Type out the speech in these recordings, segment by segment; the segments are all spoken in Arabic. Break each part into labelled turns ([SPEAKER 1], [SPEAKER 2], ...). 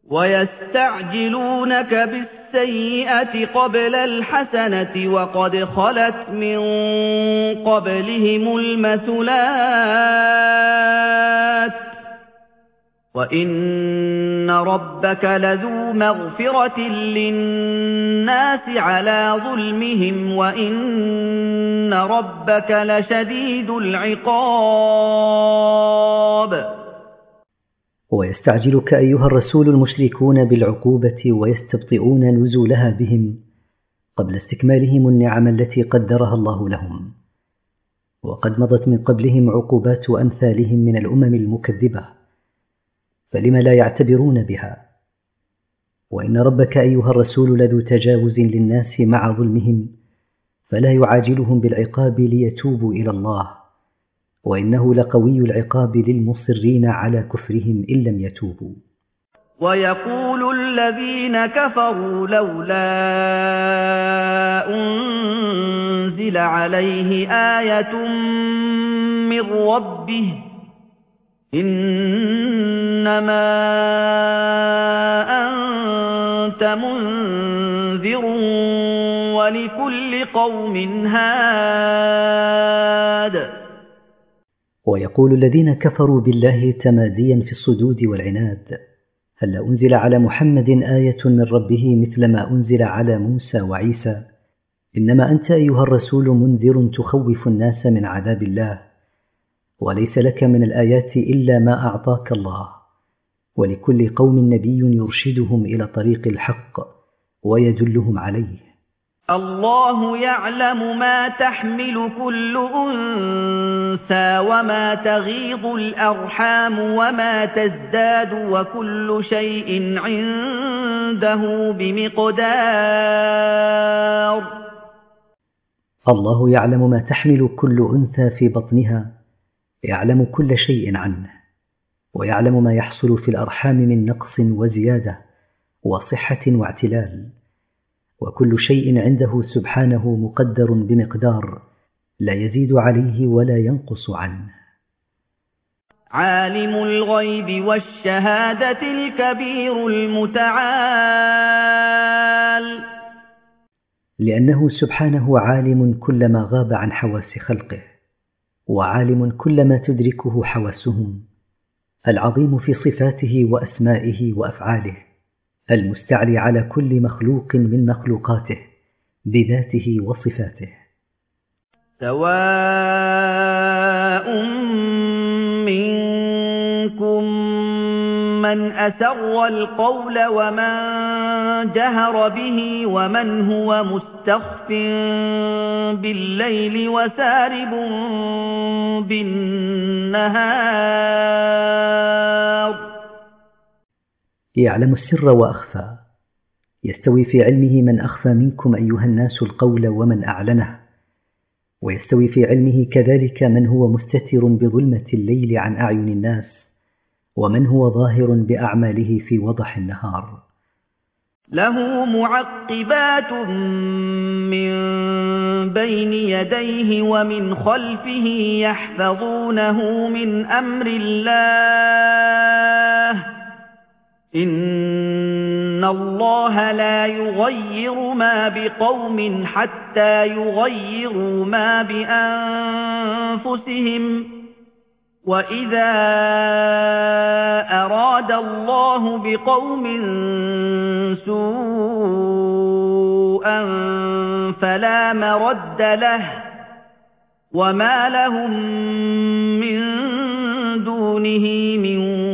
[SPEAKER 1] وَيَسْتَعْجِلُونَكَ بِالسَّيِّئَةِ قَبْلَ الْحَسَنَةِ وَقَدْ خَلَتْ مِن قَبْلِهِمُ الْمَثُلَاتُ ۗ وَإِنَّ رَبَّكَ لَذُو مَغْفِرَةٍ لِّلنَّاسِ عَلَىٰ ظُلْمِهِمْ وَإِنَّ رَبَّكَ لَشَدِيدُ الْعِقَابِ.
[SPEAKER 2] ويستعجلك أيها الرسول المشركون بالعقوبة ويستبطئون نزولها بهم قبل استكمالهم النعم التي قدرها الله لهم، وقد مضت من قبلهم عقوبات أمثالهم من الأمم المكذبة، فلم لا يعتبرون بها؟ وإن ربك أيها الرسول لذو تجاوز للناس مع ظلمهم، فلا يعاجلهم بالعقاب ليتوبوا إلى الله، وإنه لقوي العقاب للمصرين على كفرهم إن لم يتوبوا.
[SPEAKER 1] ويقول الذين كفروا لولا أنزل عليه آية من ربه إنما أنت منذر ولكل قوم هاد.
[SPEAKER 2] ويقول الذين كفروا بالله تماديا في الصدود والعناد: هل أنزل على محمد آية من ربه مثل ما أنزل على موسى وعيسى؟ إنما أنت أيها الرسول منذر تخوف الناس من عذاب الله، وليس لك من الآيات إلا ما أعطاك الله، ولكل قوم نبي يرشدهم إلى طريق الحق ويدلهم عليه.
[SPEAKER 1] الله يعلم ما تحمل كل أنثى وما تغيض الأرحام وما تزداد وكل شيء عنده بمقدار.
[SPEAKER 2] الله يعلم ما تحمل كل أنثى في بطنها، يعلم كل شيء عنه، ويعلم ما يحصل في الأرحام من نقص وزيادة وصحة واعتلال، وكل شيء عنده سبحانه مقدر بمقدار لا يزيد عليه ولا ينقص عنه.
[SPEAKER 1] عالم الغيب والشهادة الكبير المتعال.
[SPEAKER 2] لأنه سبحانه عالم كل ما غاب عن حواس خلقه، وعالم كل ما تدركه حواسهم، العظيم في صفاته وأسمائه وأفعاله، المستعلي على كل مخلوق من مخلوقاته بذاته وصفاته.
[SPEAKER 1] سواء منكم من أسر القول ومن جهر به ومن هو مستخف بالليل وسارب بالنهار.
[SPEAKER 2] يعلم السر وأخفى، يستوي في علمه من أخفى منكم أيها الناس القول ومن أعلنه، ويستوي في علمه كذلك من هو مستتر بظلمة الليل عن أعين الناس ومن هو ظاهر بأعماله في وضح النهار.
[SPEAKER 1] له معقبات من بين يديه ومن خلفه يحفظونه من أمر الله إن الله لا يغير ما بقوم حتى يغيروا ما بأنفسهم وإذا أراد الله بقوم سوءا فلا مرد له وما لهم من دونه من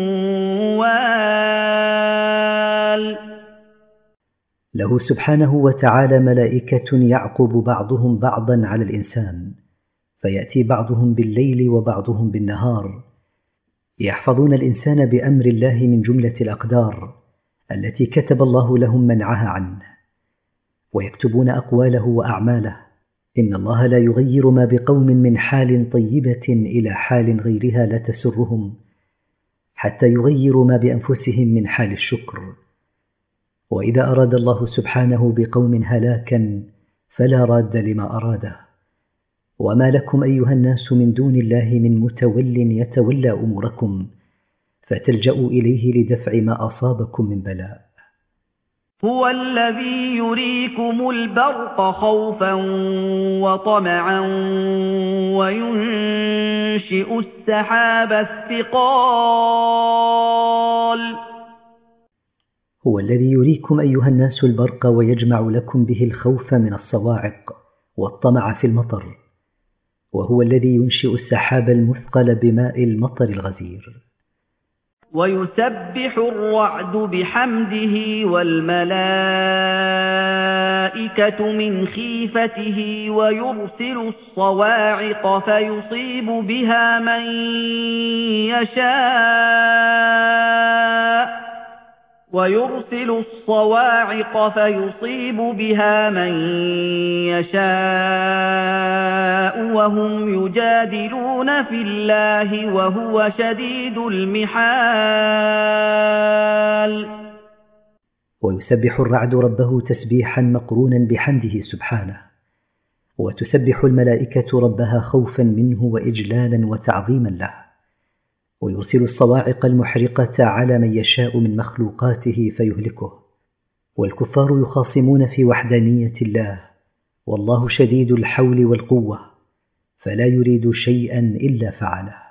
[SPEAKER 1] وال.
[SPEAKER 2] له سبحانه وتعالى ملائكة يعقب بعضهم بعضا على الإنسان، فيأتي بعضهم بالليل وبعضهم بالنهار، يحفظون الإنسان بأمر الله من جملة الأقدار التي كتب الله لهم منعها عنه، ويكتبون أقواله وأعماله. إن الله لا يغير ما بقوم من حال طيبة إلى حال غيرها لا تسرهم حتى يغيروا ما بأنفسهم من حال الشكر. وإذا أراد الله سبحانه بقوم هلاكا فلا راد لما أراده. وما لكم أيها الناس من دون الله من متول يتولى أموركم، فتلجأوا إليه لدفع ما أصابكم من بلاء.
[SPEAKER 1] هو الذي يريكم البرق خوفا وطمعا وينشئ السحاب الثقال.
[SPEAKER 2] هو الذي يريكم أيها الناس البرق ويجمع لكم به الخوف من الصواعق والطمع في المطر، وهو الذي ينشئ السحاب المثقل بماء المطر الغزير.
[SPEAKER 1] ويسبح الرعد بحمده والملائكة من خيفته ويرسل الصواعق فيصيب بها من يشاء وهم يجادلون في الله وهو شديد المحال.
[SPEAKER 2] ويسبح الرعد ربه تسبيحا مقرونا بحمده سبحانه، وتسبح الملائكة ربها خوفا منه وإجلالا وتعظيما له، ويرسل الصواعق المحرقة على من يشاء من مخلوقاته فيهلكه. والكفار يخاصمون في وحدانية الله، والله شديد الحول والقوة، فلا يريد شيئا إلا فعله.